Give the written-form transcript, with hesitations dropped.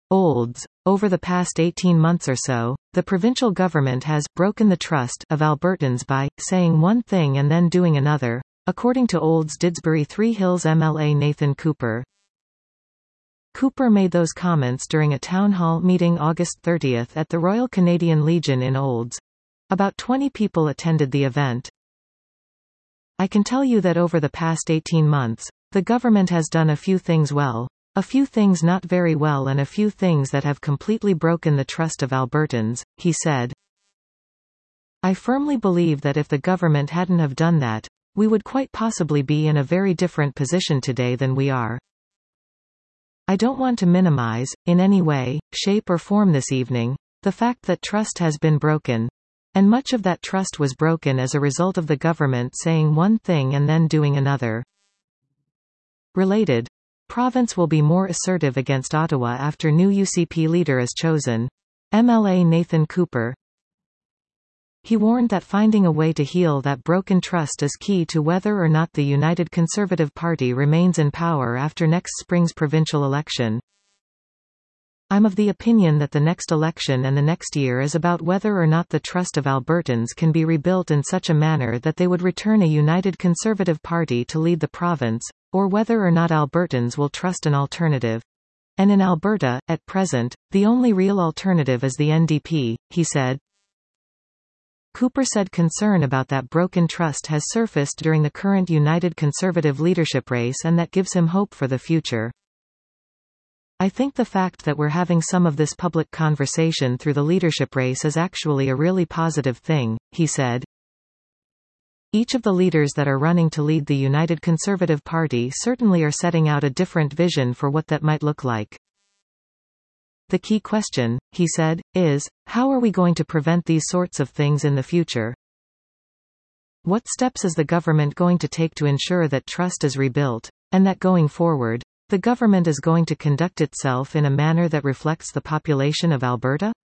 Olds. Over the past 18 months or so, the provincial government has broken the trust of Albertans by saying one thing and then doing another, according to Olds Didsbury Three Hills MLA Nathan Cooper. Cooper made those comments during a town hall meeting August 30 at the Royal Canadian Legion in Olds. About 20 people attended the event. I can tell you that over the past 18 months, the government has done a few things well, a few things not very well, and a few things that have completely broken the trust of Albertans, he said. I firmly believe that if the government hadn't have done that, we would quite possibly be in a very different position today than we are. I don't want to minimize, in any way, shape or form this evening, the fact that trust has been broken. And much of that trust was broken as a result of the government saying one thing and then doing another. Related. Province will be more assertive against Ottawa after new UCP leader is chosen. MLA Nathan Cooper. He warned that finding a way to heal that broken trust is key to whether or not the United Conservative Party remains in power after next spring's provincial election. I'm of the opinion that the next election and the next year is about whether or not the trust of Albertans can be rebuilt in such a manner that they would return a United Conservative Party to lead the province, or whether or not Albertans will trust an alternative. And in Alberta, at present, the only real alternative is the NDP, he said. Cooper said concern about that broken trust has surfaced during the current United Conservative leadership race and that gives him hope for the future. I think the fact that we're having some of this public conversation through the leadership race is actually a really positive thing, he said. Each of the leaders that are running to lead the United Conservative Party certainly are setting out a different vision for what that might look like. The key question, he said, is, how are we going to prevent these sorts of things in the future? What steps is the government going to take to ensure that trust is rebuilt, and that going forward, the government is going to conduct itself in a manner that reflects the population of Alberta?